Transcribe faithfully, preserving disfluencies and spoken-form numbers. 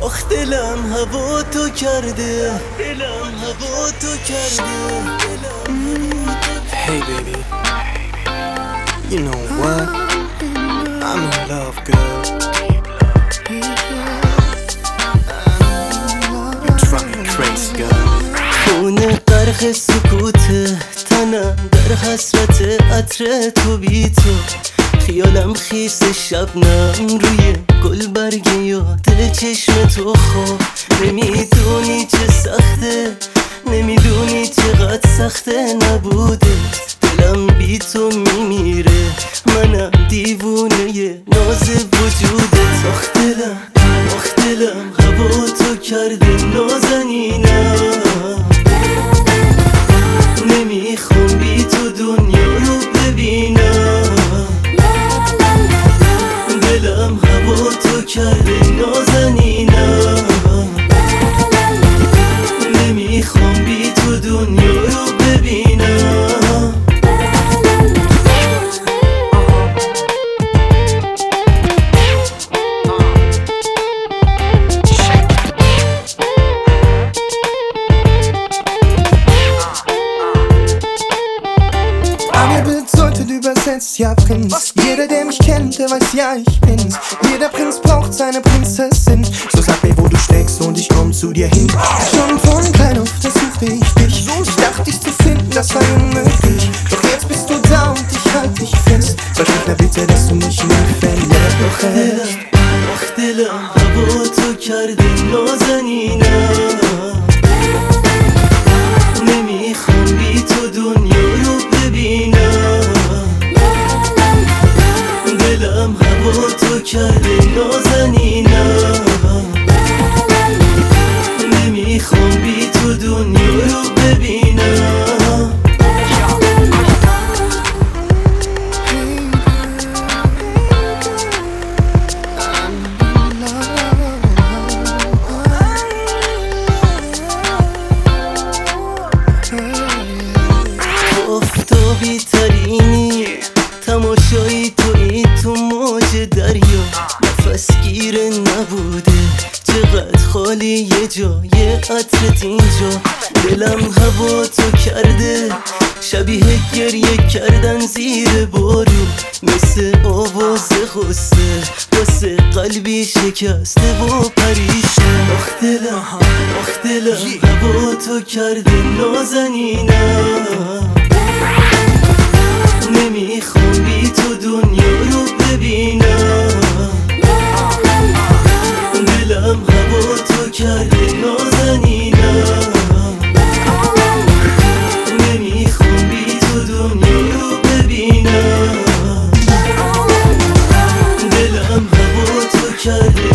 آخ دلم هوا تو کرده، دلم هوا تو کرده. Hey baby, you know what? I'm in love, girl. You drive me crazy, girl. خونه غرق سکوته، تنم در حسرت عطر تو بی تو. خیالم خیس شبنم روی گل برگ یاد چشم تو. خواب نمیدونی چه سخته، نمیدونی چقدر سخته نبوده. دلم بی تو میمیره، منم دیوونه ناز وجودت. آخ دلم، آخ دلم هوا تو کرده نازنینم. نمیخوام بی تو دنیا رو ببینم. دلم هوا تو کرده نازنینم. نمیخوام بی تو دنیا رو ببینم. Eine bedeutet übersetzt ja Prinz. Jeder, der mich kennt, der weiß ja, ich bin's. Jeder Prinz braucht seine Prinzessin. So sag mir, wo du steckst und ich komm zu dir hin. Schon von klein auf, da suchte ich dich. Ich dachte, dich zu finden, das sei unmöglich. Doch jetzt bist du da und ich halt dich fest. Versprich mir bitte, dass du mich nie verlässt. Doch erst آخ دلم هوا تو کرده نازنینم. نمیخوام بی تو دنیا رو ببینم. دلم هوا تو کرده نازنینم. نمیخوام بی تو دنیا رو ببینم. آفتابی ترینی، تماشایی توی تو موج دریا. نفس گیر نبوده، چقدر خالی یه جای عطرت اینجا. دلم هوا تو کرده، شبیه گریه کردن زیر بارون. مثل آواز غصه واسه قلبی شکسته و پریشان. آخ دلم، آخ دلم هوا تو کرده نازنینم. نمیخوام بی تو دنیا رو ببینم. دلم هوا تو کرده نازنینم. نمیخوام بی تو دنیا رو ببینم. دلم هوا تو کرده